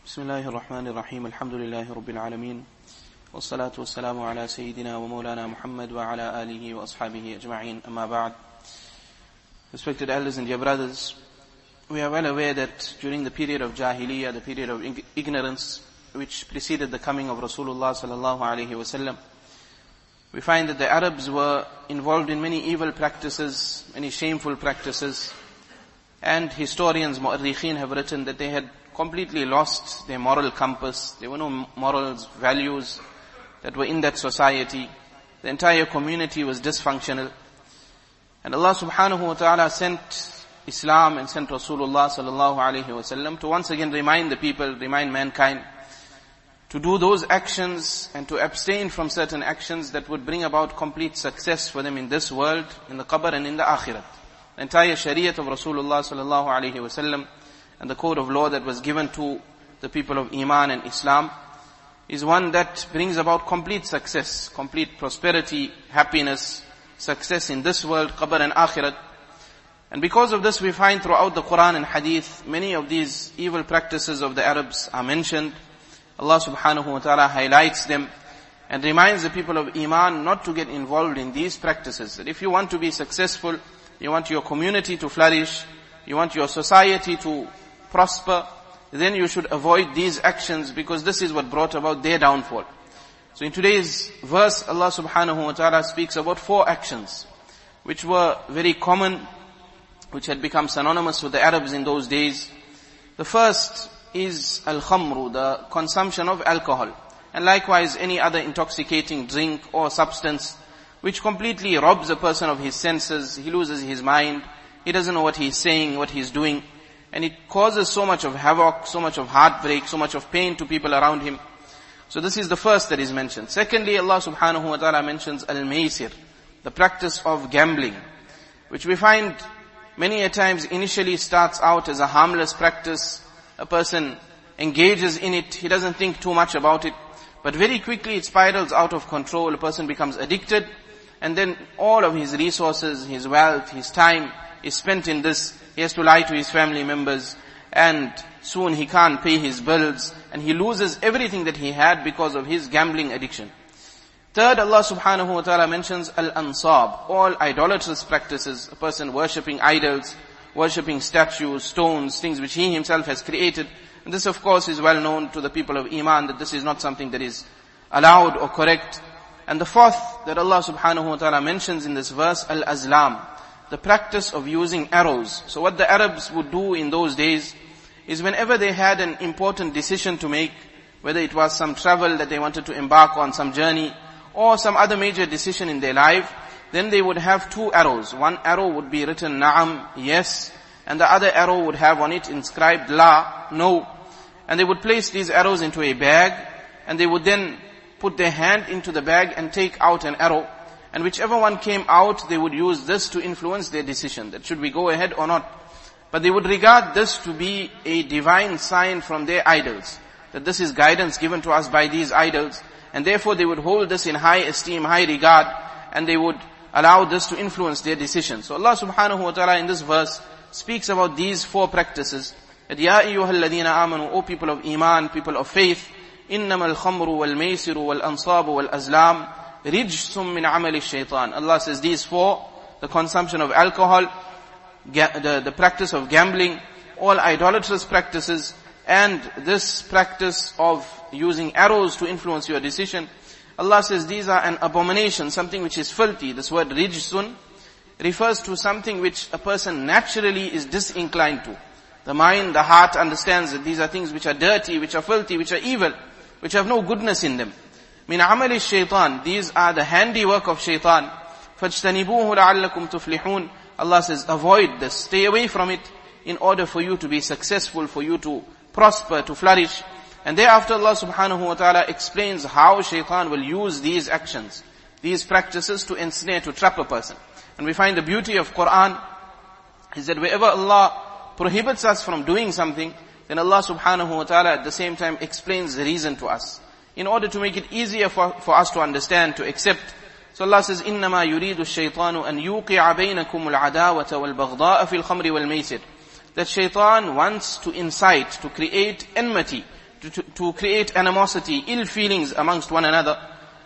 بسم الله الرحمن الرحيم الحمد لله رب العالمين والصلاة والسلام على سيدنا ومولانا Muhammad وعلى آله وأصحابه أجمعين أما بعد. Respected elders and dear brothers, we are well aware that during the period of Jahiliyyah, the period of ignorance which preceded the coming of Rasulullah sallallahu alaihi wasallam, we find that the Arabs were involved in many evil practices, many shameful practices, and historians, mu'arrikhin, have written that they had completely lost their moral compass. There were no morals, values that were in that society. The entire community was dysfunctional. And Allah subhanahu wa ta'ala sent Islam and sent Rasulullah sallallahu alaihi wasallam to once again remind the people, remind mankind, to do those actions and to abstain from certain actions that would bring about complete success for them in this world, in the qabr and in the akhirat. The entire shariat of Rasulullah sallallahu alaihi wasallam and the code of law that was given to the people of Iman and Islam is one that brings about complete success, complete prosperity, happiness, success in this world, qabr and akhirat. And because of this we find throughout the Quran and Hadith, many of these evil practices of the Arabs are mentioned. Allah subhanahu wa ta'ala highlights them and reminds the people of Iman not to get involved in these practices. That if you want to be successful, you want your community to flourish, you want your society to prosper, then you should avoid these actions because this is what brought about their downfall. So in today's verse, Allah subhanahu wa ta'ala speaks about 4 actions which were very common, which had become synonymous with the Arabs in those days. The first is al-khamru, the consumption of alcohol, and likewise any other intoxicating drink or substance which completely robs a person of his senses. He loses his mind, he doesn't know what he's saying, what he's doing, and it causes so much of havoc, so much of heartbreak, so much of pain to people around him. So this is the first that is mentioned. Secondly, Allah subhanahu wa ta'ala mentions al-maisir, the practice of gambling, which we find many a times initially starts out as a harmless practice. A person engages in it, he doesn't think too much about it, but very quickly it spirals out of control. A person becomes addicted, and then all of his resources, his wealth, his time is spent in this. He has to lie to his family members, and soon he can't pay his bills, and he loses everything that he had because of his gambling addiction. Third, Allah subhanahu wa ta'ala mentions al-ansab, all idolatrous practices, a person worshipping idols, worshipping statues, stones, things which he himself has created. And this of course is well known to the people of Iman that this is not something that is allowed or correct. And the fourth that Allah subhanahu wa ta'ala mentions in this verse, al-azlam, the practice of using arrows. So what the Arabs would do in those days is whenever they had an important decision to make, whether it was some travel that they wanted to embark on, some journey, or some other major decision in their life, then they would have 2 arrows. One arrow would be written na'am, yes, and the other arrow would have on it inscribed la, no. And they would place these arrows into a bag, and they would then put their hand into the bag and take out an arrow. And whichever one came out, they would use this to influence their decision, that should we go ahead or not. But they would regard this to be a divine sign from their idols, that this is guidance given to us by these idols, and therefore they would hold this in high esteem, high regard, and they would allow this to influence their decision. So Allah subhanahu wa ta'ala in this verse speaks about these 4 practices. That Ya ayyuhal ladhina amanu, O people of Iman, people of faith, innamal khamru wal maisiru wal ansabu wal azlam rijsum min amali shaitan. Allah says these 4, the consumption of alcohol, the practice of gambling, all idolatrous practices, and this practice of using arrows to influence your decision. Allah says these are an abomination, something which is filthy. This word rijsun refers to something which a person naturally is disinclined to. The mind, the heart understands that these are things which are dirty, which are filthy, which are evil, which have no goodness in them. Min amali shaitan, these are the handiwork of shaitan. Fajtanibuhu la'allakum tuflihun. Allah says avoid this, stay away from it in order for you to be successful, for you to prosper, to flourish. And thereafter Allah subhanahu wa ta'ala explains how shaitan will use these actions, these practices to ensnare, to trap a person. And we find the beauty of Quran is that wherever Allah prohibits us from doing something, then Allah subhanahu wa ta'ala at the same time explains the reason to us, in order to make it easier for us to understand, to accept. So Allah says, إِنَّمَا يُرِيدُ الشَّيْطَانُ أَنْ يُوقِعَ بَيْنَكُمُ الْعَدَاوَةَ وَالْبَغْضَاءَ فِي الْخَمْرِ وَالْمَيْسِرِ. That shaitan wants to incite, to create enmity to create animosity, ill feelings amongst one another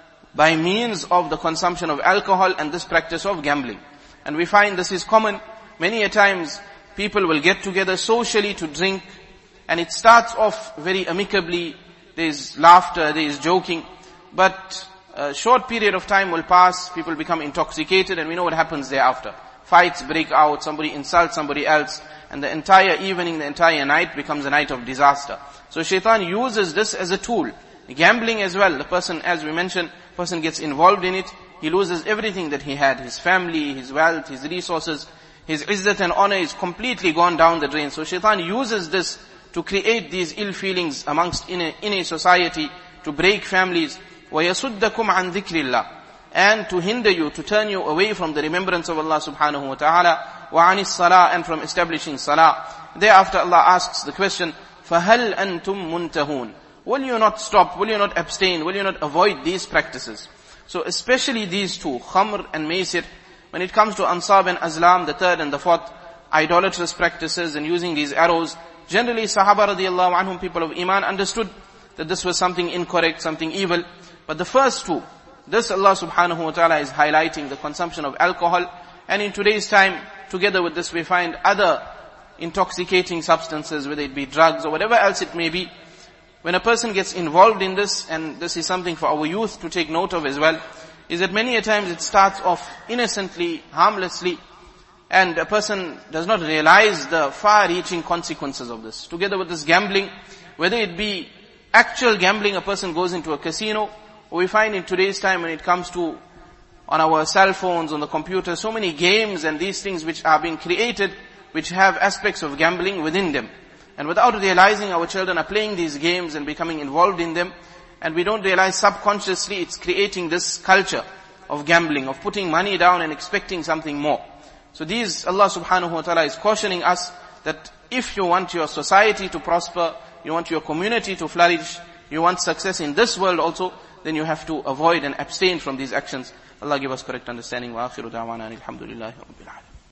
by means of the consumption of alcohol and this practice of gambling. And we find this is common. Many a times people will get together socially to drink, and it starts off very amicably. There is laughter, there is joking, but a short period of time will pass, people become intoxicated, and we know what happens thereafter. Fights break out, somebody insults somebody else, and the entire evening, the entire night becomes a night of disaster. So shaitan uses this as a tool. Gambling as well, the person, as we mentioned, person gets involved in it, he loses everything that he had, his family, his wealth, his resources, his izzat and honor is completely gone down the drain. So shaitan uses this to create these ill feelings amongst in a society, to break families. وَيَسُدَّكُمْ عَنْ ذِكْرِ اللَّهِ, and to hinder you, to turn you away from the remembrance of Allah subhanahu wa ta'ala, وَعَنِ الصَّلَاةِ, and from establishing salah. Thereafter Allah asks the question, فَهَلْ أَنْتُمْ مُنْتَهُونَ, will you not stop, will you not abstain, will you not avoid these practices? So especially these two, khamr and maisir, when it comes to ansab and azlam, the third and the fourth, idolatrous practices and using these arrows, generally Sahaba radiallahu anhum, people of Iman, understood that this was something incorrect, something evil. But the first two, this Allah subhanahu wa ta'ala is highlighting the consumption of alcohol. And in today's time, together with this we find other intoxicating substances, whether it be drugs or whatever else it may be. When a person gets involved in this, and this is something for our youth to take note of as well, is that many a times it starts off innocently, harmlessly, and a person does not realize the far-reaching consequences of this. Together with this gambling, whether it be actual gambling, a person goes into a casino, or we find in today's time when it comes to on our cell phones, on the computer, so many games and these things which are being created, which have aspects of gambling within them. And without realizing, our children are playing these games and becoming involved in them, and we don't realize subconsciously it's creating this culture of gambling, of putting money down and expecting something more. So these, Allah subhanahu wa ta'ala is cautioning us that if you want your society to prosper, you want your community to flourish, you want success in this world also, then you have to avoid and abstain from these actions. Allah give us correct understanding. Wa akhiru da'wana alhamdulillahi rabbil alamin.